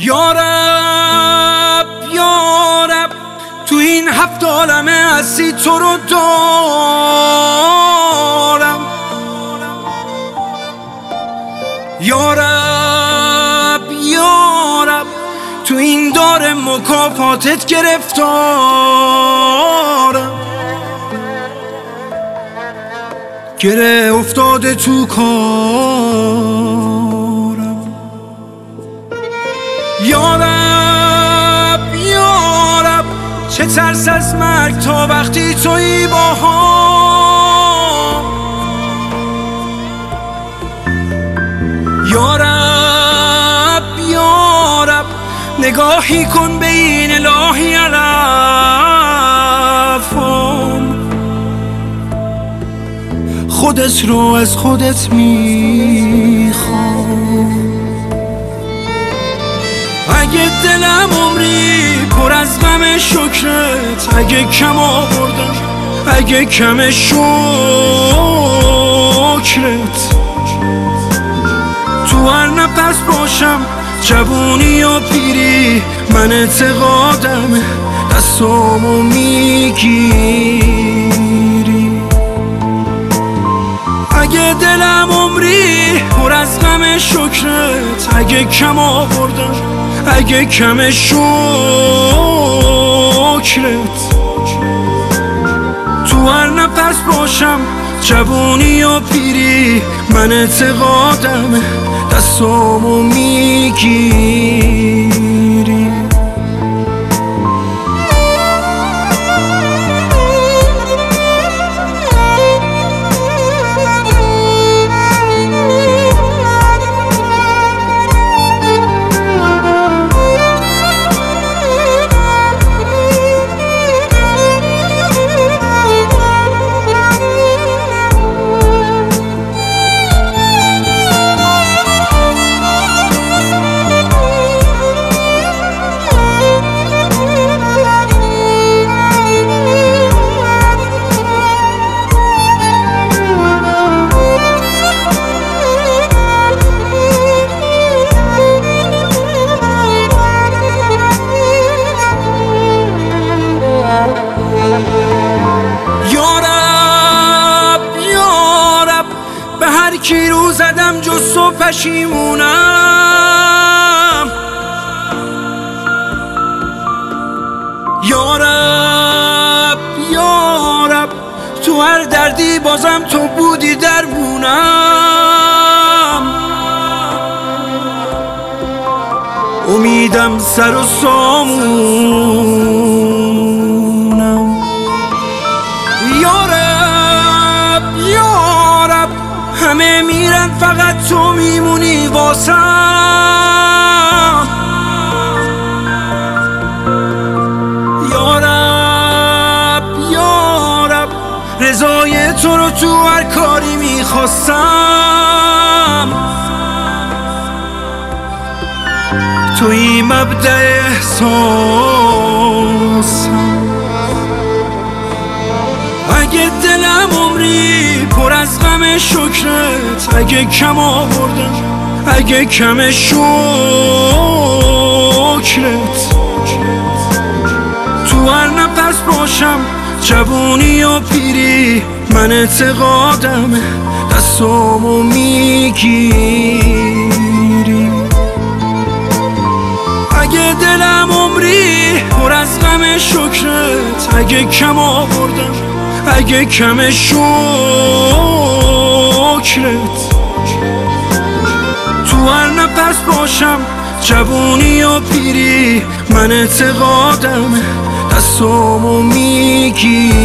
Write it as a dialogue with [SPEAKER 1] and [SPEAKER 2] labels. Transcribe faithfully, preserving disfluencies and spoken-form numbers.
[SPEAKER 1] یارب یارب تو این هفت عالمه هستی تو رو دارم. یارب یارب تو این دار مکافاتت گرفتارم. گره افتاده تو کارم. یارب یارب چه ترس از مرگ تا وقتی تویی با هم. یارب یارب نگاهی کن به این الهی علفم. خودت رو از خودت میخوام. اگه دلم عمری پر از غم شکرت، اگه کم آوردم اگه کم شکرت، تو هر نفس باشم جوونی یا پیری، من اعتقادم دستامو میگیری. اگه دلم عمری پر از غم شکرت، اگه کم آوردم اگه کم شکرت، تو هر نفس باشم جوونی یا پیری، من اعتقادم دستامو میگیری. کی رو زدم جز تو پشیمونم. یارب یارب تو هر دردی بازم تو بودی درمونم. امیدم سر و سامونم. یارب یارب همه میرن فقط تو میمونی واسم. یارب یارب رضای تو رو تو هر کاری میخواستم. توی مبدأ احساسم. اگه دلم عمری پر از غم شکرت، اگه کم آوردم اگه کم شکرت، تو هر نفس باشم جوونی یا پیری، من اعتقادم دستامو میگیری. اگه دلم عمری پر از غم شکرت، اگه کم آوردم اگه کم شکرت، تو هر نفس باشم جوونی یا پیری، من اعتقادم دستامو میگیری.